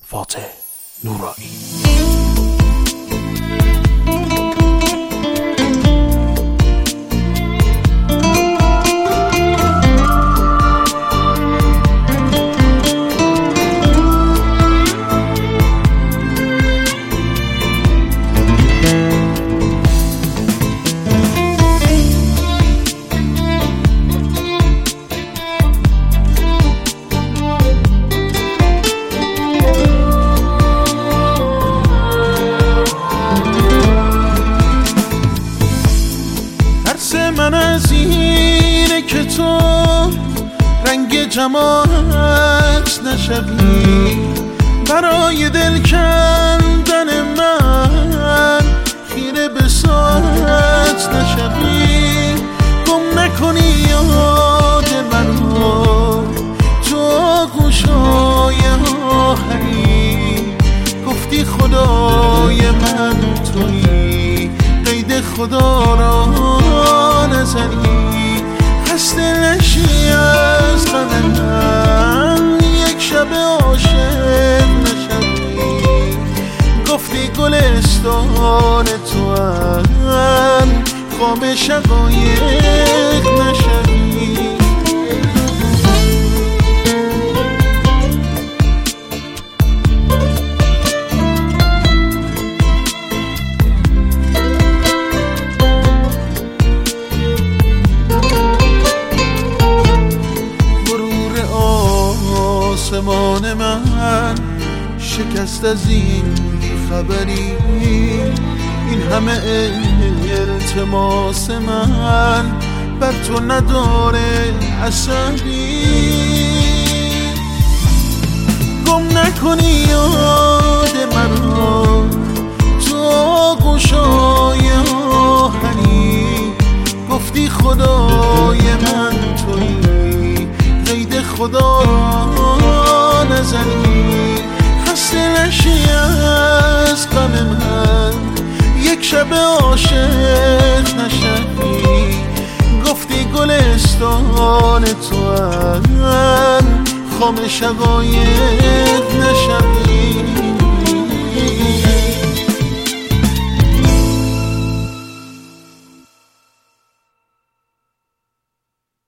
فاتح نورانی. من از اینه که تو رنگ جمالت نشوی، برای دل کندن من خیره به سرت نشوی، گم نکنی یاد منو تو گوشای آهنی، گفتی خدای من تویی، قید خدا را نزنی، خسته نشی از غم من، یک شب عاشق نشوی، گفتی گلستان تو هم خام شقایق نشوی. آسمان من شکست از این خبری، این همه التماس من بر تو نداره اثری، گم نکنی یاد منو تو گوشای آهنی، گفتی خدای من تویی، قید خدا را نزنی، خسته نشی از غم من، یک شب عاشق نشوی، گفتی گلستان تو هم خام شقایق